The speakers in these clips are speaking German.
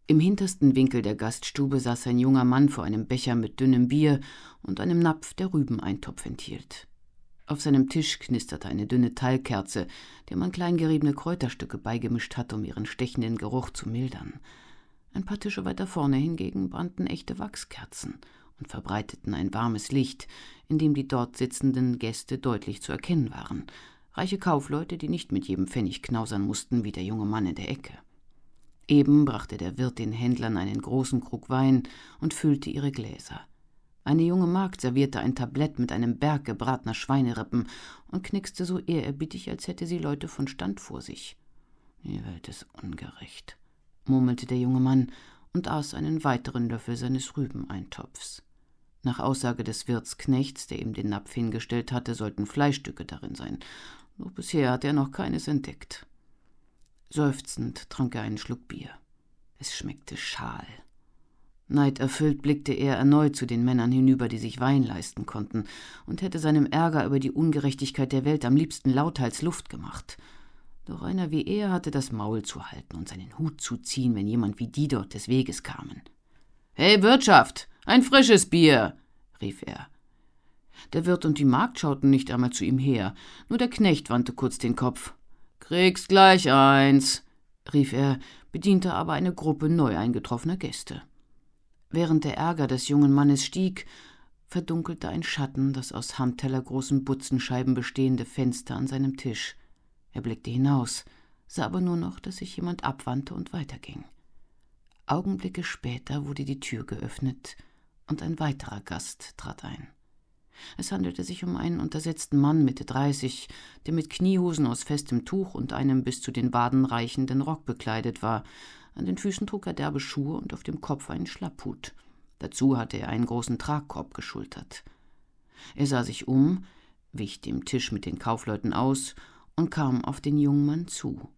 Im hintersten Winkel der Gaststube saß ein junger Mann vor einem Becher mit dünnem Bier und einem Napf, der Rübeneintopf enthielt. Auf seinem Tisch knisterte eine dünne Talgkerze, der man klein geriebene Kräuterstücke beigemischt hatte, um ihren stechenden Geruch zu mildern. Ein paar Tische weiter vorne hingegen brannten echte Wachskerzen und verbreiteten ein warmes Licht, in dem die dort sitzenden Gäste deutlich zu erkennen waren. Reiche Kaufleute, die nicht mit jedem Pfennig knausern mussten, wie der junge Mann in der Ecke. Eben brachte der Wirt den Händlern einen großen Krug Wein und füllte ihre Gläser. Eine junge Magd servierte ein Tablett mit einem Berg gebratener Schweinerippen und knickste so ehrerbietig, als hätte sie Leute von Stand vor sich. »Die Welt ist ungerecht«, murmelte der junge Mann und aß einen weiteren Löffel seines Rübeneintopfs. Nach Aussage des Wirtsknechts, der ihm den Napf hingestellt hatte, sollten Fleischstücke darin sein, doch bisher hatte er noch keines entdeckt. Seufzend trank er einen Schluck Bier. Es schmeckte schal. Neiderfüllt blickte er erneut zu den Männern hinüber, die sich Wein leisten konnten, und hätte seinem Ärger über die Ungerechtigkeit der Welt am liebsten lauthals Luft gemacht. Doch einer wie er hatte das Maul zu halten und seinen Hut zu ziehen, wenn jemand wie die dort des Weges kamen. »Hey, Wirtschaft, ein frisches Bier«, rief er. Der Wirt und die Magd schauten nicht einmal zu ihm her, nur der Knecht wandte kurz den Kopf. »Kriegst gleich eins«, rief er, bediente aber eine Gruppe neu eingetroffener Gäste. Während der Ärger des jungen Mannes stieg, verdunkelte ein Schatten das aus handtellergroßen Butzenscheiben bestehende Fenster an seinem Tisch. Er blickte hinaus, sah aber nur noch, dass sich jemand abwandte und weiterging. Augenblicke später wurde die Tür geöffnet und ein weiterer Gast trat ein. Es handelte sich um einen untersetzten Mann Mitte 30, der mit Kniehosen aus festem Tuch und einem bis zu den Waden reichenden Rock bekleidet war. An den Füßen trug er derbe Schuhe und auf dem Kopf einen Schlapphut. Dazu hatte er einen großen Tragkorb geschultert. Er sah sich um, wich dem Tisch mit den Kaufleuten aus und kam auf den jungen Mann zu.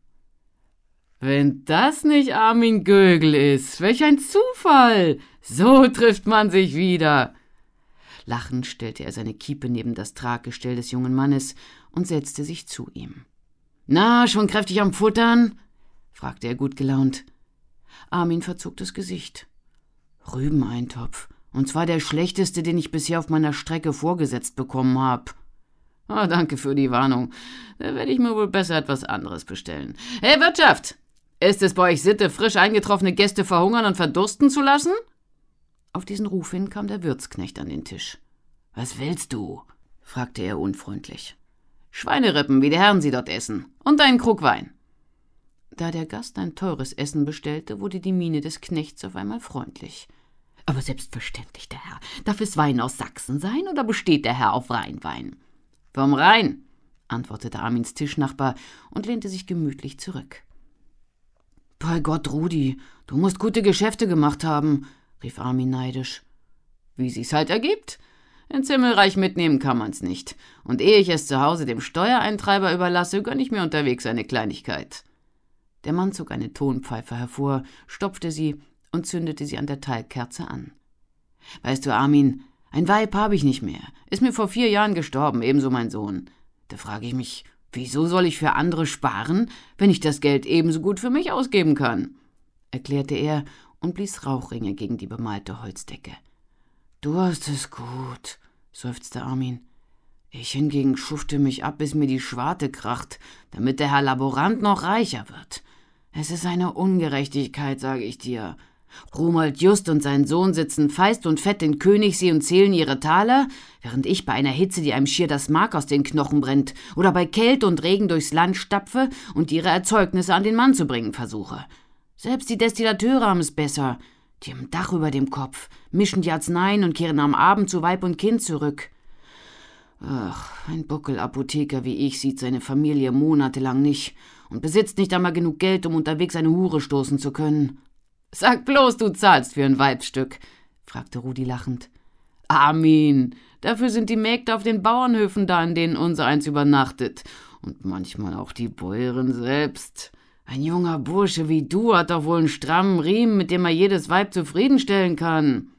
»Wenn das nicht Armin Gögel ist, welch ein Zufall! So trifft man sich wieder!« Lachend stellte er seine Kiepe neben das Traggestell des jungen Mannes und setzte sich zu ihm. »Na, schon kräftig am Futtern?« fragte er gut gelaunt. Armin verzog das Gesicht. »Rübeneintopf, und zwar der schlechteste, den ich bisher auf meiner Strecke vorgesetzt bekommen habe.« »Oh, danke für die Warnung. Da werde ich mir wohl besser etwas anderes bestellen. Hey, Wirtschaft! Ist es bei euch Sitte, frisch eingetroffene Gäste verhungern und verdursten zu lassen?« Auf diesen Ruf hin kam der Wirtsknecht an den Tisch. »Was willst du?« fragte er unfreundlich. »Schweinerippen, wie die Herren sie dort essen, und einen Krug Wein.« Da der Gast ein teures Essen bestellte, wurde die Miene des Knechts auf einmal freundlich. »Aber selbstverständlich, der Herr. Darf es Wein aus Sachsen sein, oder besteht der Herr auf Rheinwein?« »Vom Rhein«, antwortete Armins Tischnachbar und lehnte sich gemütlich zurück. »Bei Gott, Rudi, du musst gute Geschäfte gemacht haben«, rief Armin neidisch. »Wie sich's halt ergibt. Ins Himmelreich mitnehmen kann man's nicht. Und ehe ich es zu Hause dem Steuereintreiber überlasse, gönne ich mir unterwegs eine Kleinigkeit.« Der Mann zog eine Tonpfeife hervor, stopfte sie und zündete sie an der Talgkerze an. »Weißt du, Armin, ein Weib habe ich nicht mehr. Ist mir vor 4 Jahren gestorben, ebenso mein Sohn. Da frage ich mich, wieso soll ich für andere sparen, wenn ich das Geld ebenso gut für mich ausgeben kann?« erklärte er und blies Rauchringe gegen die bemalte Holzdecke. »Du hast es gut«, seufzte Armin. »Ich hingegen schufte mich ab, bis mir die Schwarte kracht, damit der Herr Laborant noch reicher wird. Es ist eine Ungerechtigkeit, sage ich dir. Romuald Just und sein Sohn sitzen feist und fett in Königssee und zählen ihre Taler, während ich bei einer Hitze, die einem schier das Mark aus den Knochen brennt, oder bei Kälte und Regen durchs Land stapfe und ihre Erzeugnisse an den Mann zu bringen versuche. Selbst die Destillateure haben es besser. Die haben ein Dach über dem Kopf, mischen die Arzneien und kehren am Abend zu Weib und Kind zurück. Ach, ein Buckelapotheker wie ich sieht seine Familie monatelang nicht und besitzt nicht einmal genug Geld, um unterwegs eine Hure stoßen zu können.« »Sag bloß, du zahlst für ein Weibsstück«, fragte Rudi lachend. »Armin, dafür sind die Mägde auf den Bauernhöfen da, in denen unsereins übernachtet. Und manchmal auch die Bäuerin selbst. Ein junger Bursche wie du hat doch wohl einen strammen Riemen, mit dem er jedes Weib zufriedenstellen kann.«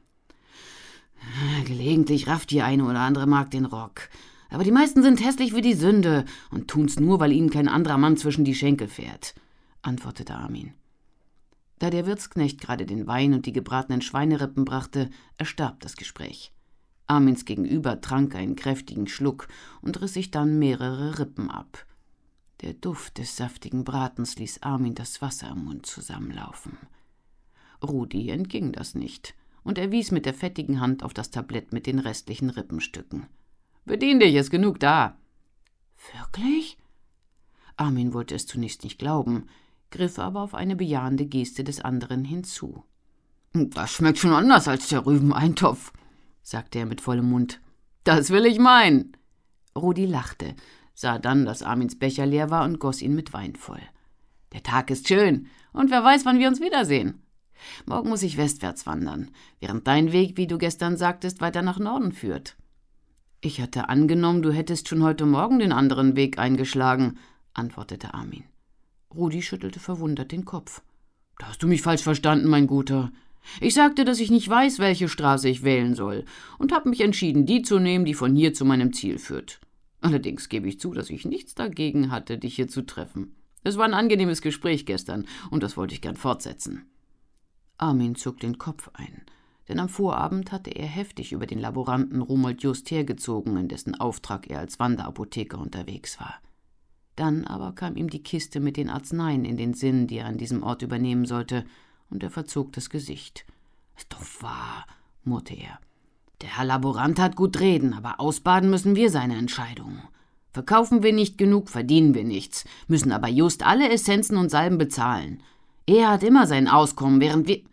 »Gelegentlich rafft die eine oder andere Magd den Rock. Aber die meisten sind hässlich wie die Sünde und tun's nur, weil ihnen kein anderer Mann zwischen die Schenkel fährt«, antwortete Armin. Da der Wirtsknecht gerade den Wein und die gebratenen Schweinerippen brachte, erstarb das Gespräch. Armins Gegenüber trank einen kräftigen Schluck und riss sich dann mehrere Rippen ab. Der Duft des saftigen Bratens ließ Armin das Wasser im Mund zusammenlaufen. Rudi entging das nicht, und er wies mit der fettigen Hand auf das Tablett mit den restlichen Rippenstücken. »Bedien dich, ist genug da.« »Wirklich?« Armin wollte es zunächst nicht glauben, griff aber auf eine bejahende Geste des anderen hinzu. »Das schmeckt schon anders als der Rübeneintopf«, sagte er mit vollem Mund. »Das will ich meinen.« Rudi lachte, sah dann, dass Armins Becher leer war und goss ihn mit Wein voll. »Der Tag ist schön, und wer weiß, wann wir uns wiedersehen. Morgen muss ich westwärts wandern, während dein Weg, wie du gestern sagtest, weiter nach Norden führt.« »Ich hatte angenommen, du hättest schon heute Morgen den anderen Weg eingeschlagen«, antwortete Armin. Rudi schüttelte verwundert den Kopf. »Da hast du mich falsch verstanden, mein Guter. Ich sagte, dass ich nicht weiß, welche Straße ich wählen soll, und habe mich entschieden, die zu nehmen, die von hier zu meinem Ziel führt. Allerdings gebe ich zu, dass ich nichts dagegen hatte, dich hier zu treffen. Es war ein angenehmes Gespräch gestern, und das wollte ich gern fortsetzen.« Armin zog den Kopf ein, denn am Vorabend hatte er heftig über den Laboranten Romuald Just hergezogen, in dessen Auftrag er als Wanderapotheker unterwegs war. Dann aber kam ihm die Kiste mit den Arzneien in den Sinn, die er an diesem Ort übernehmen sollte, und er verzog das Gesicht. »Ist doch wahr«, murrte er. »Der Herr Laborant hat gut reden, aber ausbaden müssen wir seine Entscheidung. Verkaufen wir nicht genug, verdienen wir nichts, müssen aber just alle Essenzen und Salben bezahlen. Er hat immer sein Auskommen, während wir...«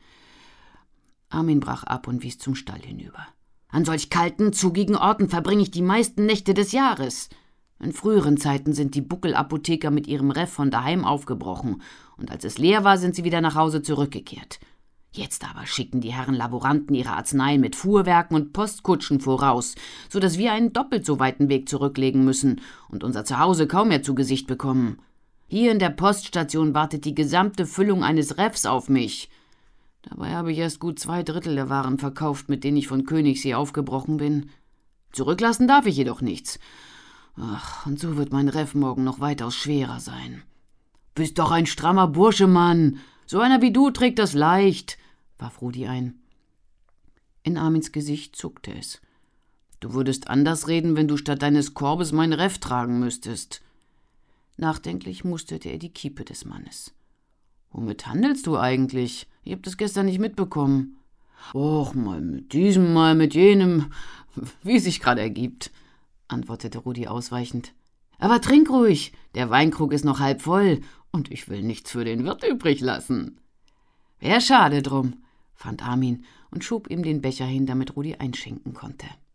Armin brach ab und wies zum Stall hinüber. »An solch kalten, zugigen Orten verbringe ich die meisten Nächte des Jahres. In früheren Zeiten sind die Buckelapotheker mit ihrem Reff von daheim aufgebrochen, und als es leer war, sind sie wieder nach Hause zurückgekehrt. Jetzt aber schicken die Herren Laboranten ihre Arzneien mit Fuhrwerken und Postkutschen voraus, so dass wir einen doppelt so weiten Weg zurücklegen müssen und unser Zuhause kaum mehr zu Gesicht bekommen. Hier in der Poststation wartet die gesamte Füllung eines Reffs auf mich. Dabei habe ich erst gut 2/3 der Waren verkauft, mit denen ich von Königssee aufgebrochen bin. Zurücklassen darf ich jedoch nichts. Ach, und so wird mein Reff morgen noch weitaus schwerer sein.« »Bist doch ein strammer Bursche, Mann. So einer wie du trägt das leicht«, warf Rudi ein. In Armins Gesicht zuckte es. »Du würdest anders reden, wenn du statt deines Korbes mein Reff tragen müsstest.« Nachdenklich musterte er die Kiepe des Mannes. »Womit handelst du eigentlich? Ich hab das gestern nicht mitbekommen.« »Och, mal mit diesem, mal mit jenem, wie es sich gerade ergibt«, antwortete Rudi ausweichend. »Aber trink ruhig, der Weinkrug ist noch halb voll, und ich will nichts für den Wirt übrig lassen.« »Wär schade drum«, fand Armin und schob ihm den Becher hin, damit Rudi einschenken konnte.